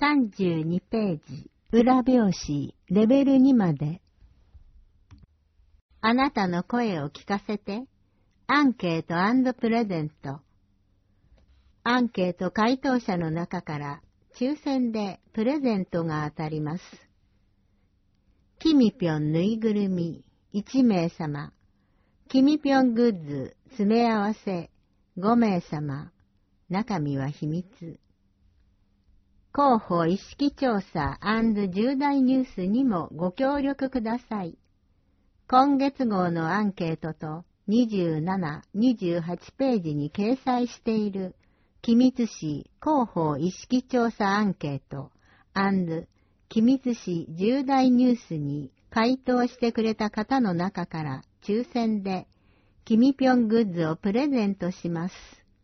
32ページ、裏表紙、レベル2まで。あなたの声を聞かせて。アンケート&プレゼント。アンケート回答者の中から抽選でプレゼントが当たります。キミピョンぬいぐるみ1名様。キミピョングッズ詰め合わせ5名様。中身は秘密。広報意識調査&重大ニュースにもご協力ください。今月号のアンケートと27、28ページに掲載している君津市広報意識調査アンケート&君津市重大ニュースに回答してくれた方の中から抽選でキミピョングッズをプレゼントします。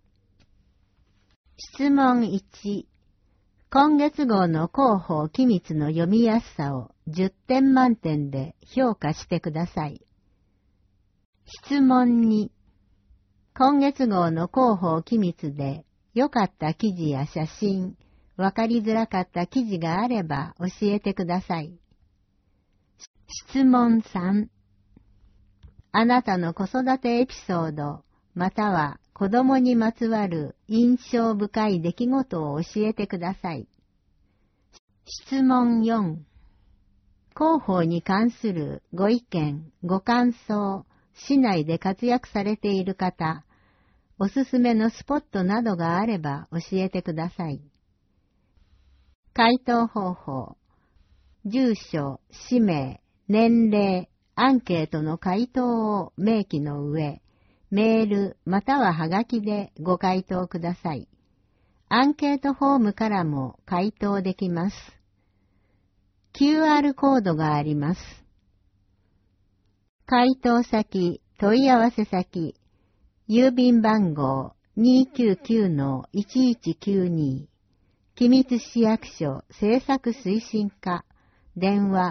質問1。今月号の広報機密の読みやすさを10点満点で評価してください。質問2。今月号の広報機密で良かった記事や写真、わかりづらかった記事があれば教えてください。質問3。あなたの子育てエピソード、または子供にまつわる印象深い出来事を教えてください。質問4。広報に関するご意見、ご感想、市内で活躍されている方、おすすめのスポットなどがあれば教えてください。回答方法。住所、氏名、年齢、アンケートの回答を明記の上、メールまたははがきでご回答ください。アンケートフォームからも回答できます。QR コードがあります。回答先、問い合わせ先、郵便番号 299-1192、君津市役所政策推進課、電話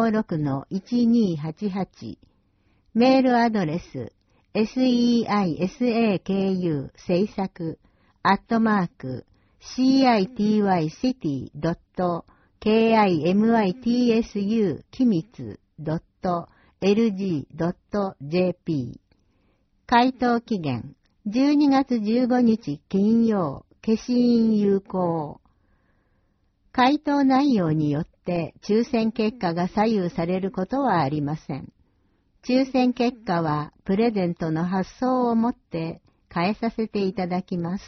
56-1288、メールアドレス、seisaku 制作@citycity.kimitsu きみつ .lg.jp 回答期限12月15日金曜、消印有効。回答内容によって抽選結果が左右されることはありません。抽選結果はプレゼントの発送をもって変えさせていただきます。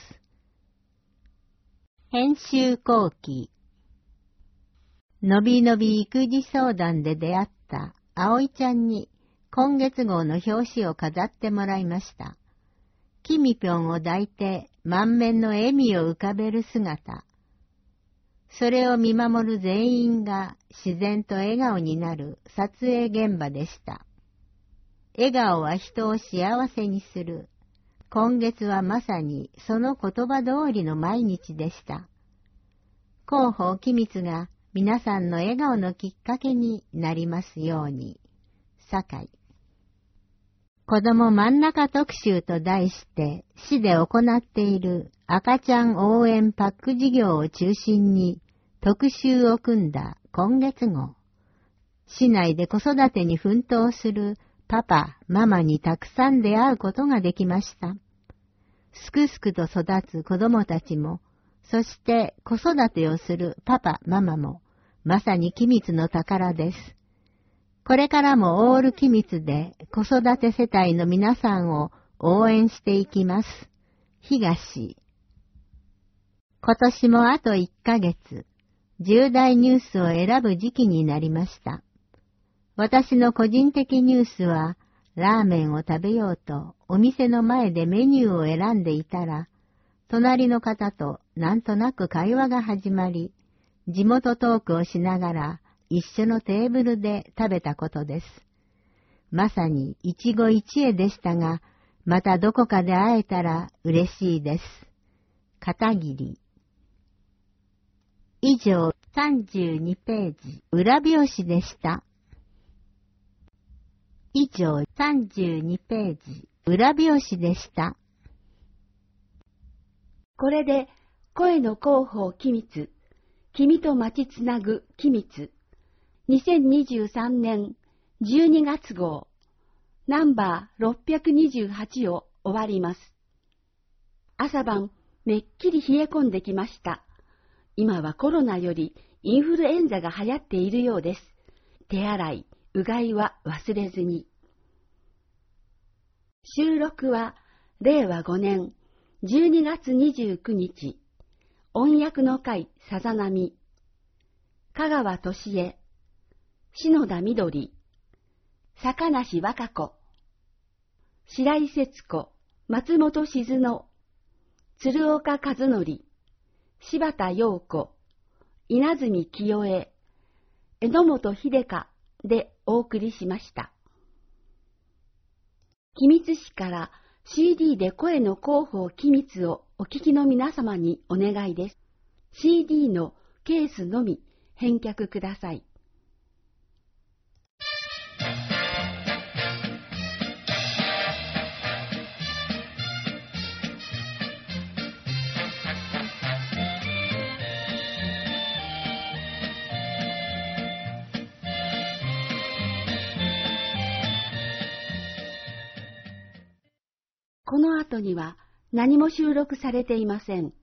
編集後期。のびのび育児相談で出会った葵ちゃんに今月号の表紙を飾ってもらいました。キミピョンを抱いて満面の笑みを浮かべる姿。それを見守る全員が自然と笑顔になる撮影現場でした。笑顔は人を幸せにする。今月はまさにその言葉通りの毎日でした。広報機密が皆さんの笑顔のきっかけになりますように。堺。子供真ん中特集と題して市で行っている赤ちゃん応援パック事業を中心に特集を組んだ今月号。市内で子育てに奮闘するパパ、ママにたくさん出会うことができました。すくすくと育つ子供たちも、そして子育てをするパパ、ママも、まさに機密の宝です。これからもオール機密で子育て世帯の皆さんを応援していきます。東。今年もあと1ヶ月、重大ニュースを選ぶ時期になりました。私の個人的ニュースは、ラーメンを食べようとお店の前でメニューを選んでいたら、隣の方となんとなく会話が始まり、地元トークをしながら一緒のテーブルで食べたことです。まさに一期一会でしたが、またどこかで会えたら嬉しいです。片桐。以上32ページ、裏表紙でした。以上32ページ、裏表紙でした。 これで声の広報機密、 君と待ちつなぐ機密。2023年12月号、ナンバー628を終わります。朝晩、めっきり冷え込んできました。今はコロナよりインフルエンザが流行っているようです。手洗い、うがいは忘れずに。収録は令和5年12月29日、音訳の会さざ波、香川俊恵、篠田みどり、坂梨和歌子、白井節子、松本静乃、鶴岡和則、柴田陽子、稲積清江、榎本秀香でお送りしました。君津市から CD で声の広報機密をお聞きの皆様にお願いです。CD のケースのみ返却ください。この後には何も収録されていません。